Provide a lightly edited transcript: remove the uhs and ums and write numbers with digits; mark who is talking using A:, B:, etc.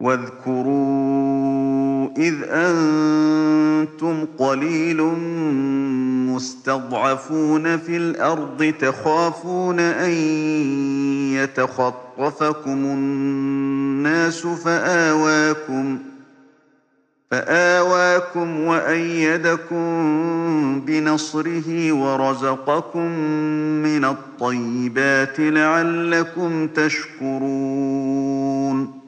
A: واذكروا إذ أنتم قليل مستضعفون في الأرض تخافون أن يتخطفكم الناس فآواكم وأيدكم بنصره ورزقكم من الطيبات لعلكم تشكرون